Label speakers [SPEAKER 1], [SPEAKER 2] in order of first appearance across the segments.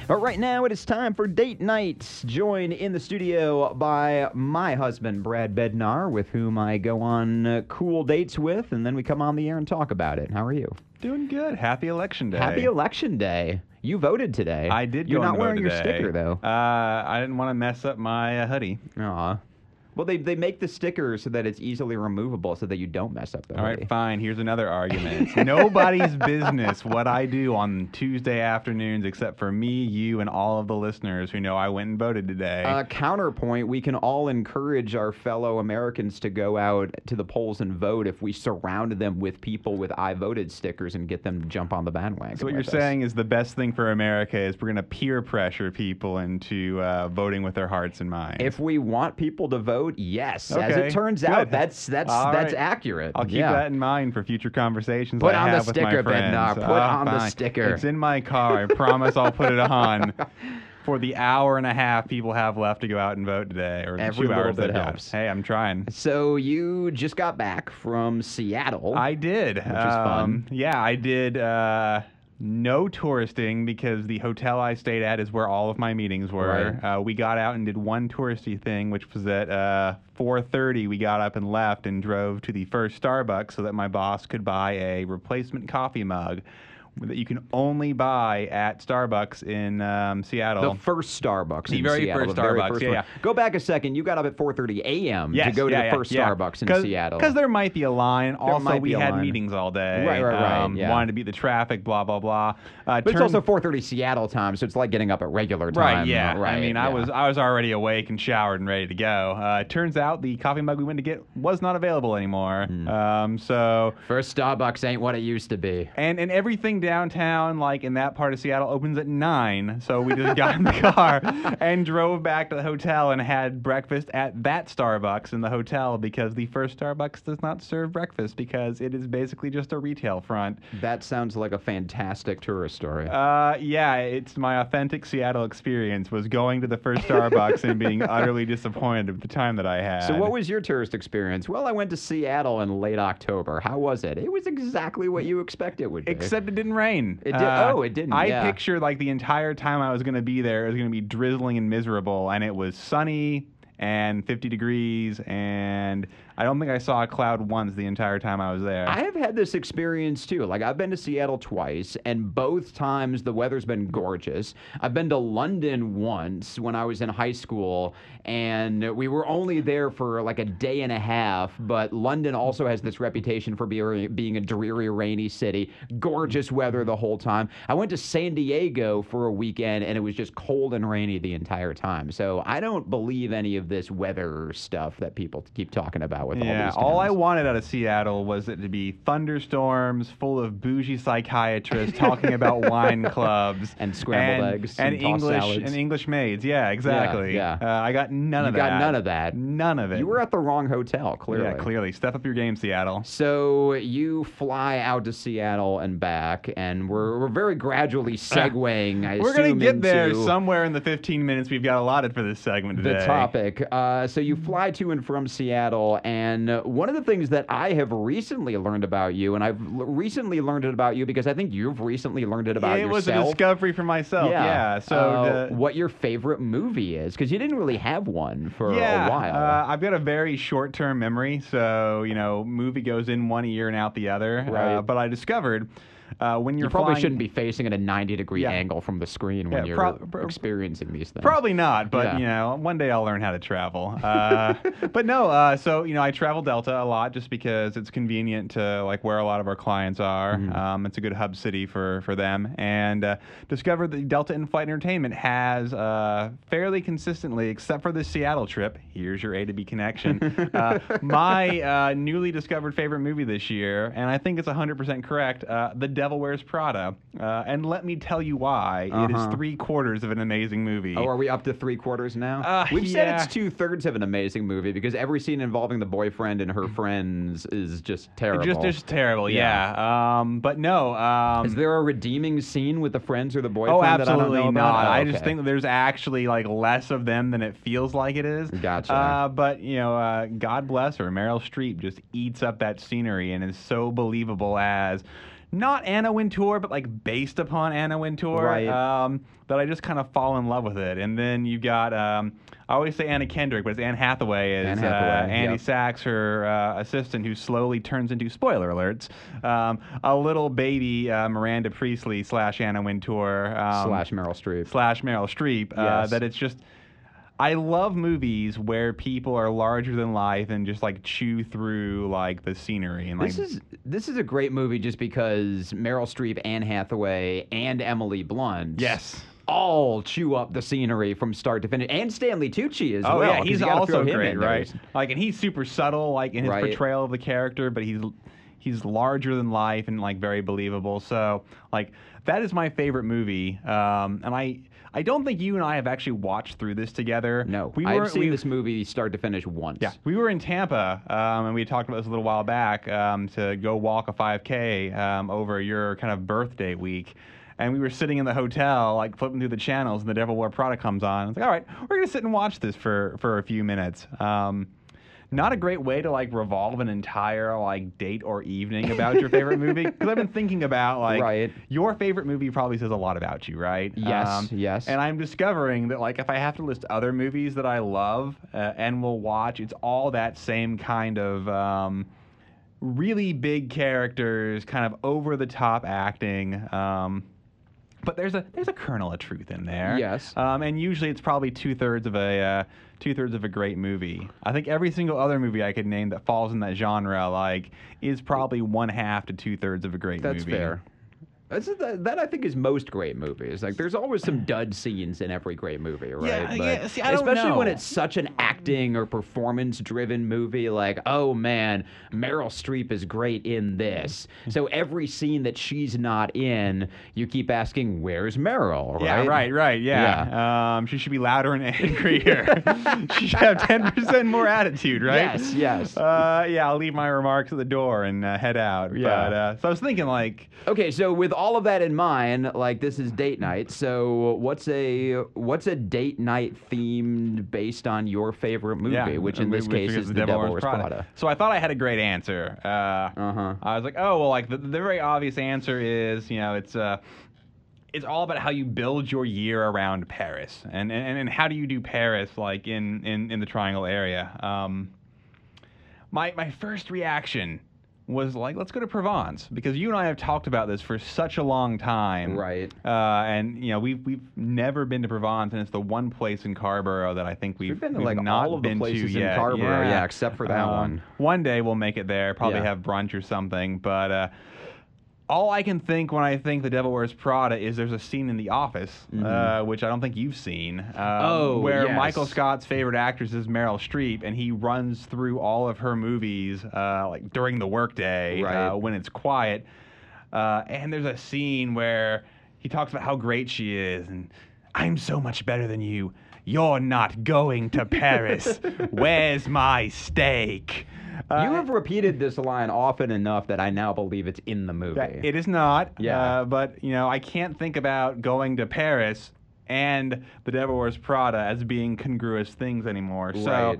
[SPEAKER 1] But right now it is time for Date Night. Joined in the studio by my husband, Brad Bednar, with whom I go on cool dates with, and then we come on the air and talk about it. How are you?
[SPEAKER 2] Doing good. Happy Election Day.
[SPEAKER 1] Happy Election Day. You voted today.
[SPEAKER 2] I did
[SPEAKER 1] You're
[SPEAKER 2] go
[SPEAKER 1] not
[SPEAKER 2] and vote
[SPEAKER 1] wearing your
[SPEAKER 2] today.
[SPEAKER 1] sticker, though.
[SPEAKER 2] I didn't want to mess up my hoodie.
[SPEAKER 1] Aw. Well, they make the sticker so that it's easily removable so that you don't mess up the
[SPEAKER 2] All
[SPEAKER 1] hoodie.
[SPEAKER 2] right, fine. Here's another argument. It's nobody's business what I do on Tuesday afternoons except for me, you, and all of the listeners who know I went and voted today.
[SPEAKER 1] Counterpoint, we can all encourage our fellow Americans to go out to the polls and vote if we surround them with people with I voted stickers and get them to jump on the bandwagon.
[SPEAKER 2] So what you're
[SPEAKER 1] with us.
[SPEAKER 2] saying is the best thing for America is we're going to peer pressure people into voting with their hearts and minds.
[SPEAKER 1] If we want people to vote, yes. As
[SPEAKER 2] Okay,
[SPEAKER 1] it turns
[SPEAKER 2] good.
[SPEAKER 1] out, that's
[SPEAKER 2] All right.
[SPEAKER 1] accurate.
[SPEAKER 2] I'll keep
[SPEAKER 1] Yeah.
[SPEAKER 2] that in mind for future conversations
[SPEAKER 1] Put
[SPEAKER 2] I
[SPEAKER 1] on the
[SPEAKER 2] have with my
[SPEAKER 1] sticker,
[SPEAKER 2] friends.
[SPEAKER 1] Bednar. Put on the
[SPEAKER 2] Fine.
[SPEAKER 1] sticker.
[SPEAKER 2] It's in my car. I promise I'll put it on for the hour and a half people have left to go out and vote today. Or
[SPEAKER 1] Every
[SPEAKER 2] 2
[SPEAKER 1] little
[SPEAKER 2] hours
[SPEAKER 1] bit
[SPEAKER 2] they've got.
[SPEAKER 1] helps.
[SPEAKER 2] Hey, I'm trying.
[SPEAKER 1] So you just got back from Seattle.
[SPEAKER 2] I did. Which
[SPEAKER 1] is fun.
[SPEAKER 2] Yeah, I did. No touristing because the hotel I stayed at is where all of my meetings were.
[SPEAKER 1] Right.
[SPEAKER 2] We got out and did one touristy thing, which was at 4:30. We got up and left and drove to the first Starbucks so that my boss could buy a replacement coffee mug that you can only buy at Starbucks in Seattle.
[SPEAKER 1] The first Starbucks
[SPEAKER 2] The
[SPEAKER 1] in
[SPEAKER 2] very
[SPEAKER 1] Seattle.
[SPEAKER 2] first
[SPEAKER 1] the very
[SPEAKER 2] Starbucks,
[SPEAKER 1] first
[SPEAKER 2] yeah,
[SPEAKER 1] one.
[SPEAKER 2] yeah.
[SPEAKER 1] Go back a second. You got up at 4:30 a.m. to
[SPEAKER 2] Yes,
[SPEAKER 1] go to
[SPEAKER 2] yeah,
[SPEAKER 1] the
[SPEAKER 2] yeah,
[SPEAKER 1] first
[SPEAKER 2] yeah.
[SPEAKER 1] Starbucks in Seattle.
[SPEAKER 2] Because there might be a line. Also,
[SPEAKER 1] might
[SPEAKER 2] we
[SPEAKER 1] be a
[SPEAKER 2] had
[SPEAKER 1] line.
[SPEAKER 2] meetings all day.
[SPEAKER 1] Right, yeah.
[SPEAKER 2] Wanted to beat the traffic, blah, blah, blah.
[SPEAKER 1] But it's also 4:30 Seattle time, so it's like getting up at regular time.
[SPEAKER 2] Right, yeah.
[SPEAKER 1] Right,
[SPEAKER 2] I mean,
[SPEAKER 1] yeah.
[SPEAKER 2] I was already awake and showered and ready to go. Turns out the coffee mug we went to get was not available anymore. So
[SPEAKER 1] First Starbucks ain't what it used to be.
[SPEAKER 2] and everything downtown, like in that part of Seattle, opens at 9. So we just got in the car and drove back to the hotel and had breakfast at that Starbucks in the hotel because the first Starbucks does not serve breakfast because it is basically just a retail front.
[SPEAKER 1] That sounds like a fantastic tourist story.
[SPEAKER 2] Yeah, it's my authentic Seattle experience was going to the first Starbucks and being utterly disappointed with the time that I had.
[SPEAKER 1] So what was your tourist experience? Well, I went to Seattle in late October. How was it? It was exactly what you expect it would be.
[SPEAKER 2] Except it didn't rain.
[SPEAKER 1] It did. It didn't.
[SPEAKER 2] I
[SPEAKER 1] yeah.
[SPEAKER 2] pictured like the entire time I was going to be there, it was going to be drizzling and miserable, and it was sunny and 50 degrees, and I don't think I saw a cloud once the entire time I was there.
[SPEAKER 1] I have had this experience too. Like, I've been to Seattle twice, and both times the weather's been gorgeous. I've been to London once when I was in high school, and we were only there for like a day and a half, but London also has this reputation for being a dreary, rainy city. Gorgeous weather the whole time. I went to San Diego for a weekend, and it was just cold and rainy the entire time. So I don't believe any of this weather stuff that people keep talking about with all
[SPEAKER 2] Yeah,
[SPEAKER 1] these
[SPEAKER 2] all I
[SPEAKER 1] towns.
[SPEAKER 2] wanted out of Seattle was it to be thunderstorms full of bougie psychiatrists talking about wine clubs
[SPEAKER 1] And scrambled eggs and tossed
[SPEAKER 2] English
[SPEAKER 1] salads.
[SPEAKER 2] and English maids. Yeah, exactly.
[SPEAKER 1] yeah.
[SPEAKER 2] I got none of
[SPEAKER 1] You
[SPEAKER 2] that.
[SPEAKER 1] got none of that.
[SPEAKER 2] None of it.
[SPEAKER 1] You were at the wrong hotel, clearly.
[SPEAKER 2] Yeah, clearly. Step up your game, Seattle.
[SPEAKER 1] So you fly out to Seattle and back, and we're very gradually segueing, I
[SPEAKER 2] We're gonna
[SPEAKER 1] assume,
[SPEAKER 2] get there
[SPEAKER 1] into
[SPEAKER 2] somewhere in the 15 minutes we've got allotted for this segment today.
[SPEAKER 1] the topic. So you fly to and from Seattle, and one of the things that I have recently learned about you, and I've recently learned it about you because I think you've recently learned it about
[SPEAKER 2] It was a
[SPEAKER 1] yourself.
[SPEAKER 2] discovery for myself. Yeah. So
[SPEAKER 1] what your favorite movie is, because you didn't really have one for
[SPEAKER 2] yeah,
[SPEAKER 1] a while.
[SPEAKER 2] I've got a very short-term memory, so movie goes in one ear and out the other.
[SPEAKER 1] Right.
[SPEAKER 2] But I discovered when you're
[SPEAKER 1] you probably
[SPEAKER 2] flying,
[SPEAKER 1] shouldn't be facing at a 90-degree
[SPEAKER 2] Yeah.
[SPEAKER 1] angle from the screen when
[SPEAKER 2] Yeah,
[SPEAKER 1] you're experiencing these things.
[SPEAKER 2] Probably not, but
[SPEAKER 1] Yeah.
[SPEAKER 2] one day I'll learn how to travel. But no, so I travel Delta a lot just because it's convenient to like where a lot of our clients are. It's a good hub city for them, and discovered that Delta in-flight entertainment has fairly consistently, except for the Seattle trip. Here's your A to B connection. My newly discovered favorite movie this year, and I think it's 100% correct. The Devil Wears Prada, and let me tell you why. It is 3/4 of an amazing movie.
[SPEAKER 1] Oh, are we up to 3/4 now? We've said it's 2/3 of an amazing movie because every scene involving the boyfriend and her friends is just terrible.
[SPEAKER 2] Just terrible, yeah. But no.
[SPEAKER 1] Is there a redeeming scene with the friends or the boyfriend
[SPEAKER 2] Oh,
[SPEAKER 1] that I don't
[SPEAKER 2] absolutely
[SPEAKER 1] know
[SPEAKER 2] not.
[SPEAKER 1] about? Oh,
[SPEAKER 2] I just
[SPEAKER 1] okay.
[SPEAKER 2] think that there's actually like less of them than it feels like it is.
[SPEAKER 1] Gotcha.
[SPEAKER 2] But God bless her. Meryl Streep just eats up that scenery and is so believable as not Anna Wintour, but like based upon Anna Wintour.
[SPEAKER 1] Right.
[SPEAKER 2] That I just kind of fall in love with it. And then you got, I always say Anna Kendrick, but it's Anne Hathaway as
[SPEAKER 1] Anne Hathaway,
[SPEAKER 2] Andy
[SPEAKER 1] yep.
[SPEAKER 2] Sachs, her assistant, who slowly turns into, spoiler alerts, a little baby Miranda Priestley / Anna Wintour.
[SPEAKER 1] Slash Meryl Streep.
[SPEAKER 2] / Meryl Streep.
[SPEAKER 1] Yes.
[SPEAKER 2] That it's just... I love movies where people are larger than life and just like chew through like the scenery and like
[SPEAKER 1] This is a great movie just because Meryl Streep, Anne Hathaway, and Emily Blunt
[SPEAKER 2] yes.
[SPEAKER 1] all chew up the scenery from start to finish, and Stanley Tucci as
[SPEAKER 2] Oh
[SPEAKER 1] well.
[SPEAKER 2] yeah,
[SPEAKER 1] 'cause
[SPEAKER 2] he's
[SPEAKER 1] you gotta
[SPEAKER 2] also
[SPEAKER 1] throw him
[SPEAKER 2] great,
[SPEAKER 1] in there.
[SPEAKER 2] right? Like, and he's super subtle, like in his
[SPEAKER 1] Right.
[SPEAKER 2] portrayal of the character, but he's larger than life and like very believable. So like that is my favorite movie, and I don't think you and I have actually watched through this together.
[SPEAKER 1] No, I've seen this movie start to finish once.
[SPEAKER 2] Yeah, we were in Tampa, and we talked about this a little while back to go walk a 5K over your kind of birthday week. And we were sitting in the hotel, like flipping through the channels, and The Devil Wears Prada comes on. It's like, all right, we're gonna sit and watch this for a few minutes. Not a great way to like revolve an entire like date or evening about your favorite movie, because I've been thinking about like
[SPEAKER 1] Right.
[SPEAKER 2] your favorite movie probably says a lot about you, right?
[SPEAKER 1] Yes, yes.
[SPEAKER 2] And I'm discovering that like if I have to list other movies that I love and will watch, it's all that same kind of really big characters, kind of over the top acting. But there's a kernel of truth in there.
[SPEAKER 1] Yes.
[SPEAKER 2] And usually it's probably two-thirds of a great movie. I think every single other movie I could name that falls in that genre like is probably 1/2 to 2/3 of a great movie.
[SPEAKER 1] That's fair. That I think is most great movies. Like, there's always some dud scenes in every great movie, right?
[SPEAKER 2] Yeah,
[SPEAKER 1] But
[SPEAKER 2] yeah. See, I don't
[SPEAKER 1] especially when
[SPEAKER 2] know.
[SPEAKER 1] it's such an acting or performance-driven movie. Like, oh man, Meryl Streep is great in this. So every scene that she's not in, you keep asking, "Where's Meryl?" Right?
[SPEAKER 2] Yeah, right, yeah. She should be louder and angrier. She should have 10% more attitude, right?
[SPEAKER 1] Yes.
[SPEAKER 2] Yeah, I'll leave my remarks at the door and head out.
[SPEAKER 1] Yeah.
[SPEAKER 2] But, so I was thinking, like,
[SPEAKER 1] Okay, so with all of that in mind, like this is date night. So what's a date night themed based on your favorite movie, which in this case is The Devil Wears Prada.
[SPEAKER 2] So I thought I had a great answer.
[SPEAKER 1] Uh-huh.
[SPEAKER 2] I was like, oh well, like the very obvious answer is, it's all about how you build your year around Paris, and how do you do Paris like in the Triangle area. My first reaction was like, let's go to Provence, because you and I have talked about this for such a long time.
[SPEAKER 1] Right.
[SPEAKER 2] And we've never been to Provence, and it's the one place in Carrboro that I think we've
[SPEAKER 1] been to like
[SPEAKER 2] not
[SPEAKER 1] all of the
[SPEAKER 2] been
[SPEAKER 1] places
[SPEAKER 2] to
[SPEAKER 1] in
[SPEAKER 2] yet.
[SPEAKER 1] Carrboro, yeah, except for that one.
[SPEAKER 2] One day we'll make it there, probably
[SPEAKER 1] Yeah.
[SPEAKER 2] have brunch or something, but all I can think when I think The Devil Wears Prada is there's a scene in The Office, which I don't think you've seen, where
[SPEAKER 1] yes.
[SPEAKER 2] Michael Scott's favorite actress is Meryl Streep, and he runs through all of her movies like during the workday
[SPEAKER 1] Right.
[SPEAKER 2] when it's quiet. And there's a scene where he talks about how great she is, and I'm so much better than you. You're not going to Paris. Where's my steak?
[SPEAKER 1] You have repeated this line often enough that I now believe it's in the movie.
[SPEAKER 2] It is not.
[SPEAKER 1] Yeah.
[SPEAKER 2] But, I can't think about going to Paris and The Devil Wears Prada as being congruous things anymore.
[SPEAKER 1] Right.
[SPEAKER 2] So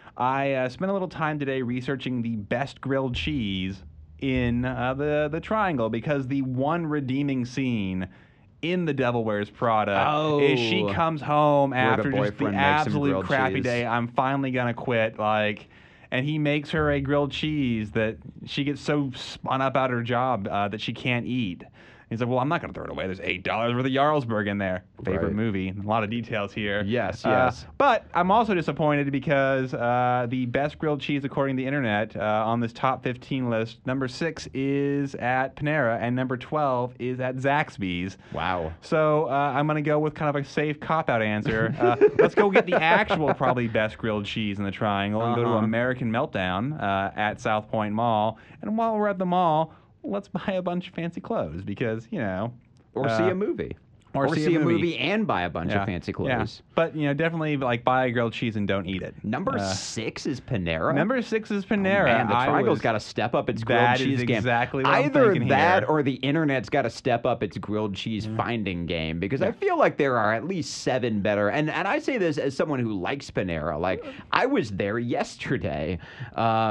[SPEAKER 2] I spent a little time today researching the best grilled cheese in the Triangle, because the one redeeming scene in The Devil Wears Prada is she comes home after just the
[SPEAKER 1] boyfriend makes him
[SPEAKER 2] absolute
[SPEAKER 1] grilled
[SPEAKER 2] crappy
[SPEAKER 1] cheese.
[SPEAKER 2] day. I'm finally going to quit. And he makes her a grilled cheese that she gets so spun up out of her job that she can't eat. He's like, well, I'm not going to throw it away. There's $8 worth of Jarlsberg in there. Favorite
[SPEAKER 1] Right.
[SPEAKER 2] movie. A lot of details here.
[SPEAKER 1] Yes.
[SPEAKER 2] But I'm also disappointed because the best grilled cheese, according to the internet, on this top 15 list, number 6 is at Panera, and number 12 is at Zaxby's.
[SPEAKER 1] Wow.
[SPEAKER 2] So I'm going to go with kind of a safe cop-out answer. Let's go get the actual probably best grilled cheese in the Triangle and go to American Meltdown at South Point Mall. And while we're at the mall, let's buy a bunch of fancy clothes because,
[SPEAKER 1] Or see a movie.
[SPEAKER 2] Or see a movie
[SPEAKER 1] and buy a bunch of fancy clothes.
[SPEAKER 2] Yeah. But, definitely like buy a grilled cheese and don't eat it.
[SPEAKER 1] Number 6 is Panera.
[SPEAKER 2] Number 6 is Panera.
[SPEAKER 1] Man, the Triangle's got to step up its grilled
[SPEAKER 2] That
[SPEAKER 1] cheese
[SPEAKER 2] is
[SPEAKER 1] game.
[SPEAKER 2] exactly what I'm
[SPEAKER 1] Either
[SPEAKER 2] thinking
[SPEAKER 1] that
[SPEAKER 2] here.
[SPEAKER 1] or the internet's got to step up its grilled cheese finding game, because I feel like there are at least 7 better. And I say this as someone who likes Panera. Like, I was there yesterday.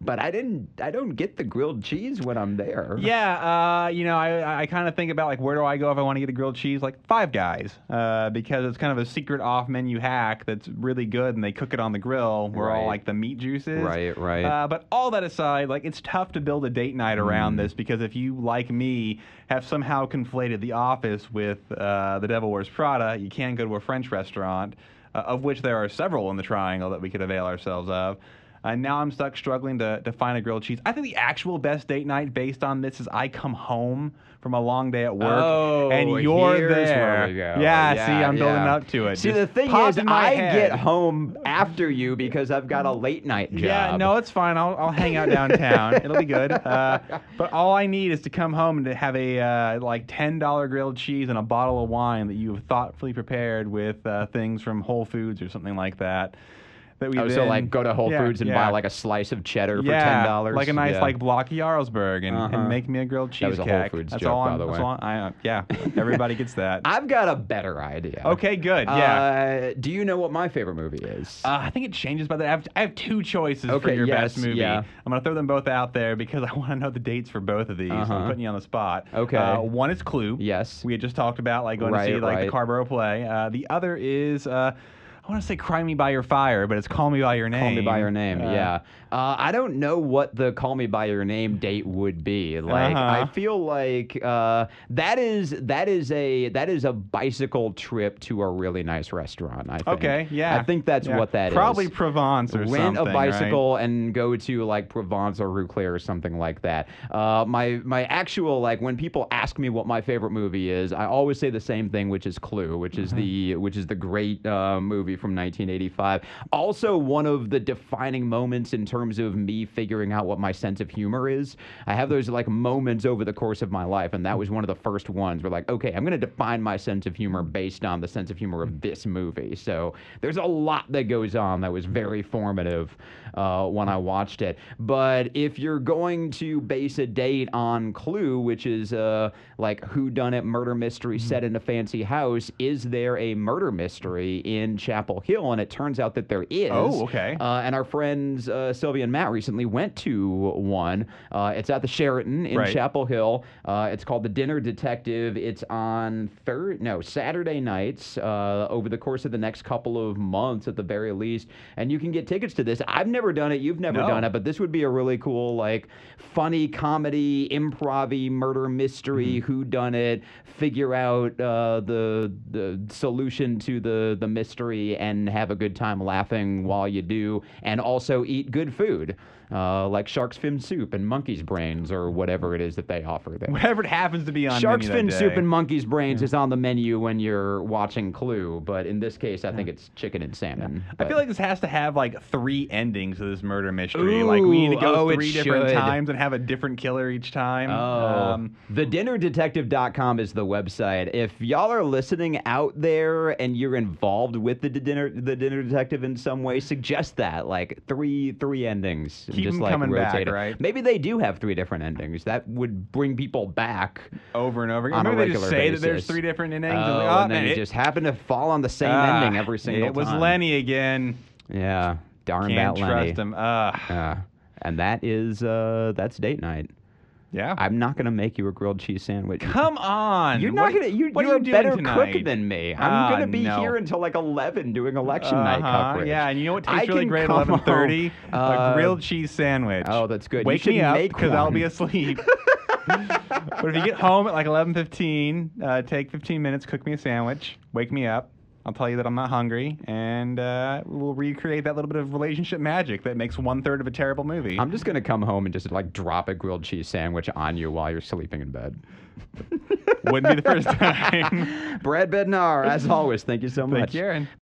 [SPEAKER 1] but I don't get the grilled cheese when I'm there.
[SPEAKER 2] Yeah, I kind of think about like where do I go if I want to get a grilled cheese? Like Five Guys, because it's kind of a secret off-menu hack that's really good, and they cook it on the grill where all
[SPEAKER 1] Right.
[SPEAKER 2] like the meat juice is.
[SPEAKER 1] Right.
[SPEAKER 2] But all that aside, like it's tough to build a date night around this because if you, like me, have somehow conflated The Office with The Devil Wears Prada, you can go to a French restaurant, of which there are several in the Triangle that we could avail ourselves of. Now I'm stuck struggling to find a grilled cheese. I think the actual best date night based on this is I come home from a long day at work and you're
[SPEAKER 1] here's
[SPEAKER 2] there.
[SPEAKER 1] where we go.
[SPEAKER 2] Yeah, see, I'm building
[SPEAKER 1] yeah.
[SPEAKER 2] up to it.
[SPEAKER 1] See,
[SPEAKER 2] Just
[SPEAKER 1] the thing
[SPEAKER 2] popped
[SPEAKER 1] is,
[SPEAKER 2] in my
[SPEAKER 1] I
[SPEAKER 2] head.
[SPEAKER 1] get home after you because I've got a late night job.
[SPEAKER 2] Yeah, no, it's fine. I'll hang out downtown. It'll be good. But all I need is to come home and to have a like $10 grilled cheese and a bottle of wine that you've thoughtfully prepared with things from Whole Foods or something like that. That we
[SPEAKER 1] Oh, so
[SPEAKER 2] then-
[SPEAKER 1] like go to Whole
[SPEAKER 2] Yeah,
[SPEAKER 1] Foods and
[SPEAKER 2] yeah.
[SPEAKER 1] buy like a slice of cheddar for
[SPEAKER 2] Yeah,
[SPEAKER 1] $10.
[SPEAKER 2] like a nice
[SPEAKER 1] Yeah.
[SPEAKER 2] like block of Jarlsberg and
[SPEAKER 1] Uh-huh.
[SPEAKER 2] make me a grilled cheesecake.
[SPEAKER 1] That was a Whole Foods
[SPEAKER 2] That's
[SPEAKER 1] joke,
[SPEAKER 2] all
[SPEAKER 1] by
[SPEAKER 2] I'm,
[SPEAKER 1] the
[SPEAKER 2] that's
[SPEAKER 1] way.
[SPEAKER 2] all yeah, everybody gets that.
[SPEAKER 1] I've got a better idea.
[SPEAKER 2] Okay, good. Yeah.
[SPEAKER 1] Do you know what my favorite movie is?
[SPEAKER 2] I think it changes by that. I have two choices for
[SPEAKER 1] Okay,
[SPEAKER 2] your
[SPEAKER 1] yes,
[SPEAKER 2] best movie.
[SPEAKER 1] yeah.
[SPEAKER 2] I'm going to throw them both out there because I want to know the dates for both of these.
[SPEAKER 1] Uh-huh.
[SPEAKER 2] I'm putting you on the spot.
[SPEAKER 1] Okay.
[SPEAKER 2] One is Clue.
[SPEAKER 1] Yes.
[SPEAKER 2] We had just talked about like going to see
[SPEAKER 1] Right,
[SPEAKER 2] like
[SPEAKER 1] right.
[SPEAKER 2] the Carborough play. The other is I want to say Cry Me by Your Fire, but it's Call Me by Your Name.
[SPEAKER 1] Call Me by Your Name. Yeah. I don't know what the Call Me by Your Name date would be. Like, I feel like that is a bicycle trip to a really nice restaurant. I think.
[SPEAKER 2] Okay, yeah.
[SPEAKER 1] I think that's
[SPEAKER 2] Yeah.
[SPEAKER 1] what that is.
[SPEAKER 2] Probably Provence or
[SPEAKER 1] Rent
[SPEAKER 2] something.
[SPEAKER 1] a bicycle and go to like Provence or Rouclair or something like that. My actual like when people ask me what my favorite movie is, I always say the same thing, which is Clue, which is the great movie from 1985. Also, one of the defining moments in terms of me figuring out what my sense of humor is. I have those like moments over the course of my life, and that was one of the first ones where like, okay, I'm going to define my sense of humor based on the sense of humor of this movie. So there's a lot that goes on that was very formative when I watched it. But if you're going to base a date on Clue, which is like whodunit murder mystery set in a fancy house, is there a murder mystery in Chapel Hill? And it turns out that there is.
[SPEAKER 2] Oh, okay.
[SPEAKER 1] And our friends Sylvia and Matt recently went to one. It's at the Sheraton in
[SPEAKER 2] Right.
[SPEAKER 1] Chapel Hill. It's called The Dinner Detective. It's on Saturday nights over the course of the next couple of months at the very least. And you can get tickets to this. I've never done it. You've never
[SPEAKER 2] No.
[SPEAKER 1] done it, but this would be a really cool, like, funny comedy, improv-y murder mystery, whodunit, figure out the solution to the mystery and have a good time laughing while you do, and also eat good food. Like shark's fin soup and monkey's brains or whatever it is that they offer there.
[SPEAKER 2] Whatever it happens to be on
[SPEAKER 1] Shark's
[SPEAKER 2] menu
[SPEAKER 1] fin
[SPEAKER 2] that
[SPEAKER 1] soup
[SPEAKER 2] day.
[SPEAKER 1] and monkey's brains is on the menu when you're watching Clue, but in this case, I think it's chicken and salmon.
[SPEAKER 2] I feel like this has to have like 3 endings to this murder mystery. Like we need to go
[SPEAKER 1] Ooh, it
[SPEAKER 2] 3 different
[SPEAKER 1] should.
[SPEAKER 2] times and have a different killer each time.
[SPEAKER 1] TheDinnerDetective.com is the website. If y'all are listening out there and you're involved with the Dinner Detective in some way, suggest that. Like three endings.
[SPEAKER 2] Keep
[SPEAKER 1] just
[SPEAKER 2] them
[SPEAKER 1] like
[SPEAKER 2] coming back,
[SPEAKER 1] rotate it.
[SPEAKER 2] right?
[SPEAKER 1] Maybe they do have 3 different endings. That would bring people back.
[SPEAKER 2] Over and over again.
[SPEAKER 1] On a
[SPEAKER 2] Maybe they just
[SPEAKER 1] regular
[SPEAKER 2] say that there's
[SPEAKER 1] basis.
[SPEAKER 2] 3 different endings.
[SPEAKER 1] Oh,
[SPEAKER 2] It's like,
[SPEAKER 1] and then it just happened to fall on the same ending every single time.
[SPEAKER 2] It was Lenny again.
[SPEAKER 1] Yeah. Darn
[SPEAKER 2] Can't
[SPEAKER 1] that Lenny.
[SPEAKER 2] trust him.
[SPEAKER 1] And that is that's date night.
[SPEAKER 2] Yeah.
[SPEAKER 1] I'm not gonna make you a grilled cheese sandwich.
[SPEAKER 2] Come on.
[SPEAKER 1] You're
[SPEAKER 2] What
[SPEAKER 1] not
[SPEAKER 2] are-
[SPEAKER 1] gonna. You're
[SPEAKER 2] what are
[SPEAKER 1] a
[SPEAKER 2] you doing
[SPEAKER 1] better
[SPEAKER 2] tonight?
[SPEAKER 1] cook than me. I'm gonna be
[SPEAKER 2] no.
[SPEAKER 1] here until like 11 doing election night coverage.
[SPEAKER 2] Yeah, and you know what
[SPEAKER 1] I
[SPEAKER 2] tastes really
[SPEAKER 1] can
[SPEAKER 2] great at
[SPEAKER 1] come
[SPEAKER 2] 11:30?
[SPEAKER 1] home,
[SPEAKER 2] A grilled cheese sandwich.
[SPEAKER 1] Oh, that's good. You
[SPEAKER 2] Wake
[SPEAKER 1] should
[SPEAKER 2] me up
[SPEAKER 1] make
[SPEAKER 2] because I'll
[SPEAKER 1] one.
[SPEAKER 2] be asleep. But if you get home at like 11:15, take 15 minutes, cook me a sandwich, wake me up. I'll tell you that I'm not hungry, and we'll recreate that little bit of relationship magic that makes 1/3 of a terrible movie.
[SPEAKER 1] I'm just gonna come home and just like drop a grilled cheese sandwich on you while you're sleeping in bed.
[SPEAKER 2] Wouldn't be the first time.
[SPEAKER 1] Brad Bednar, as always, thank you so much.
[SPEAKER 2] Thank you, Aaron.